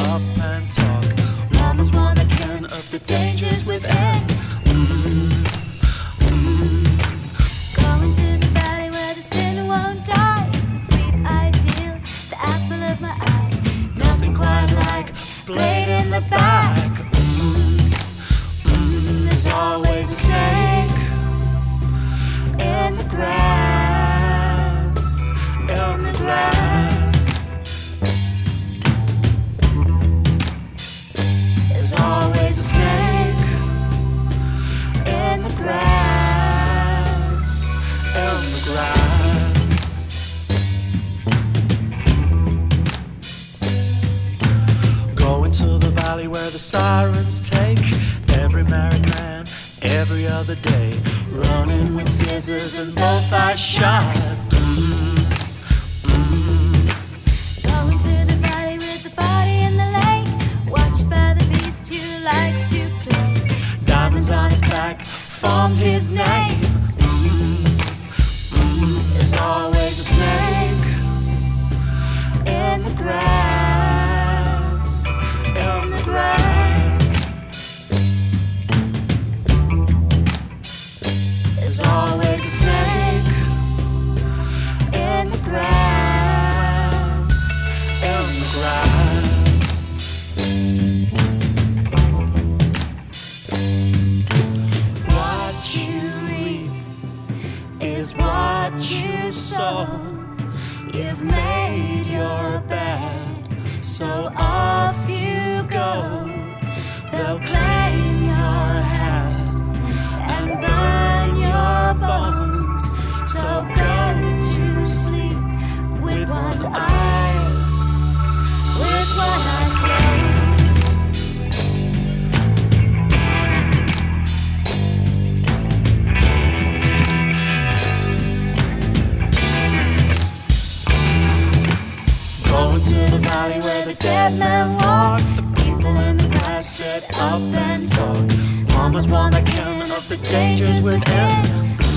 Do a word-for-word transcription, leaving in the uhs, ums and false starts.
up and talk. Mama's one again of the dangers within. Mm, mm. Going to the valley where the sinner won't die. It's the sweet ideal, the apple of my eye. Nothing quite like blade in the back. Mm, mm. There's always a snake in the grass, in the grass. There's always a snake in the grass, in the grass. Going to the valley where the sirens take every married man every other day. Running with scissors and both eyes shut. Mm, mm. Going to the valley with the body in the lake. Watched by the beast who likes to play. Diamonds on his back formed his name. Mm, mm. There's always a snake in the grass, in the grass. There's always a snake in the grass, in the grass. What you reap is what you sow. You've made your bed, so off you go. They'll claim your head and burn your bones. So go to sleep with one eye, with one eye closed. Going to the valley where the dead men walk. The people in the grass sit up and talk. Mama's one again of the dangers within.